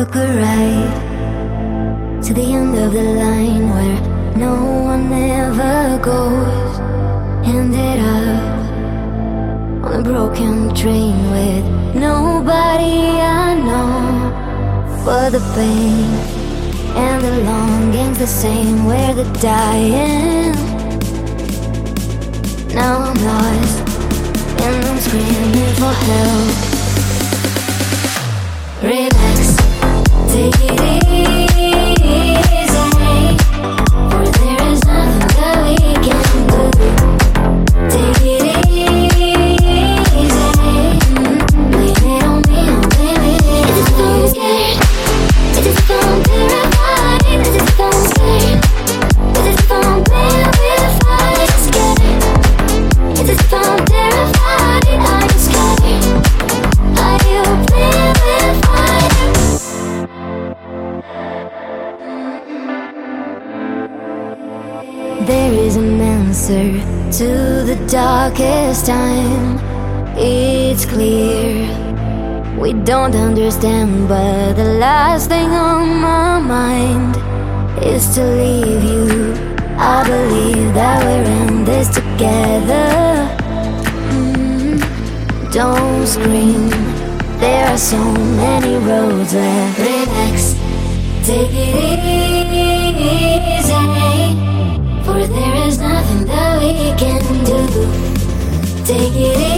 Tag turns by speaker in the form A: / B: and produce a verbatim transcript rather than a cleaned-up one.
A: took a ride to the end of the line where no one ever goes. Ended up on a broken train with nobody I know. But the pain and the longing's the same, where the dying. Now I'm lost and I'm screaming for help. Relax, take it easy, for there is nothing that we can do. Take it easy, blame it on me, blame it. It's just if I'm scared, it's just if I'm terrified, it's just if I'm scared, it's just if I'm playing with fire, scared. It's just if I'm terrified, are you scared? Are you playing with fire? There is an answer to the darkest time. It's clear we don't understand, but the last thing on my mind is to leave you. I believe that we're in this together. mm, Don't scream, there are so many roads left. Relax, take it easy, for there is nothing that we can do. Take it easy.